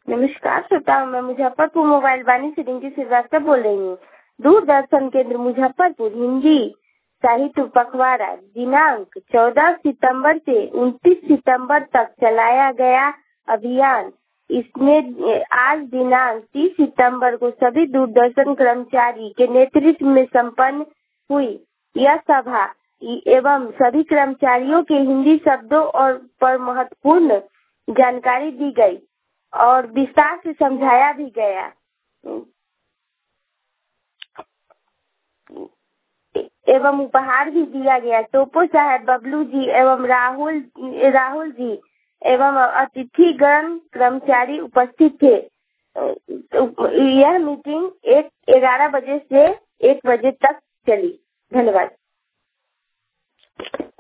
नमस्कार श्रोताओं, मैं मुजफ्फरपुर मोबाइल वाणी से रिंकी श्रीवास्तव बोल रही हूँ। दूरदर्शन केंद्र मुजफ्फरपुर हिंदी साहित्य पखवाड़ा दिनांक 14 सितंबर से 29 सितंबर तक चलाया गया अभियान। इसमें आज दिनांक 30 सितंबर को सभी दूरदर्शन कर्मचारी के नेतृत्व में संपन्न हुई। यह सभा एवं सभी कर्मचारियों के हिंदी शब्दों और पर महत्वपूर्ण जानकारी दी गई और विस्तार से समझाया भी गया एवं उपहार भी दिया गया। टोपो साहब, बबलू जी एवं राहुल जी एवं अतिथिगण कर्मचारी उपस्थित थे। यह मीटिंग 11 बजे से 1 बजे तक चली। धन्यवाद।